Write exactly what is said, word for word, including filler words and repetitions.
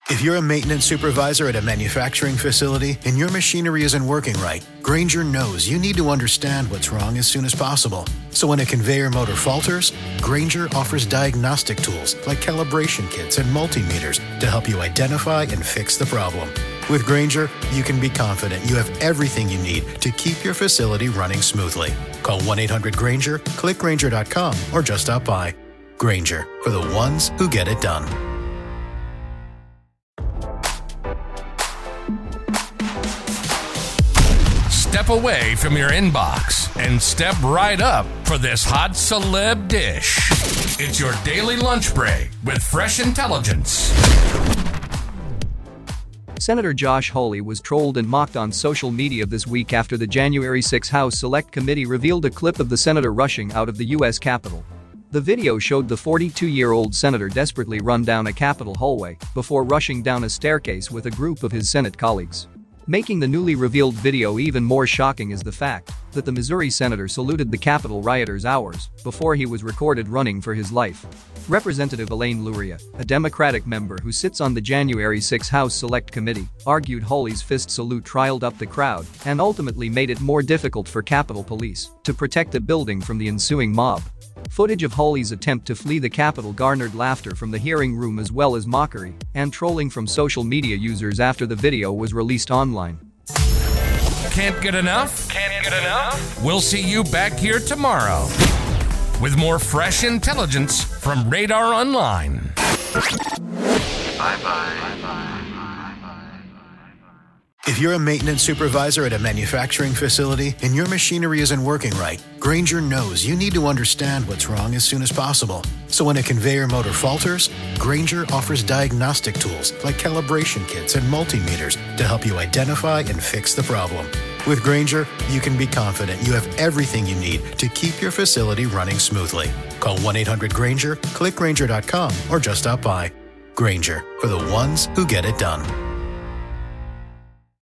If you're a maintenance supervisor at a manufacturing facility and your machinery isn't working right, Grainger knows you need to understand what's wrong as soon as possible. So when a conveyor motor falters, Grainger offers diagnostic tools like calibration kits and multimeters to help you identify and fix the problem. With Grainger, you can be confident you have everything you need to keep your facility running smoothly. Call one eight hundred Grainger, click Grainger dot com, or just stop by. Grainger, for the ones who get it done. Step away from your inbox and step right up for this hot celeb dish. It's your daily lunch break with fresh intelligence. Senator Josh Hawley was trolled and mocked on social media this week after the January sixth House Select Committee revealed a clip of the senator rushing out of the U S Capitol. The video showed the forty-two-year-old senator desperately run down a Capitol hallway before rushing down a staircase with a group of his Senate colleagues. Making the newly revealed video even more shocking is the fact that the Missouri senator saluted the Capitol rioters hours before he was recorded running for his life. Representative Elaine Luria, a Democratic member who sits on the January sixth House Select Committee, argued Hawley's fist salute riled up the crowd and ultimately made it more difficult for Capitol Police to protect the building from the ensuing mob. Footage of Hawley's attempt to flee the Capitol garnered laughter from the hearing room as well as mockery and trolling from social media users after the video was released online. Can't get enough? Can't get enough? We'll see you back here tomorrow with more fresh intelligence from Radar Online. Bye-bye. If you're a maintenance supervisor at a manufacturing facility and your machinery isn't working right, Grainger knows you need to understand what's wrong as soon as possible. So when a conveyor motor falters, Grainger offers diagnostic tools like calibration kits and multimeters to help you identify and fix the problem. With Grainger, you can be confident you have everything you need to keep your facility running smoothly. Call one eight hundred Grainger, click Grainger dot com, or just stop by. Grainger, for the ones who get it done.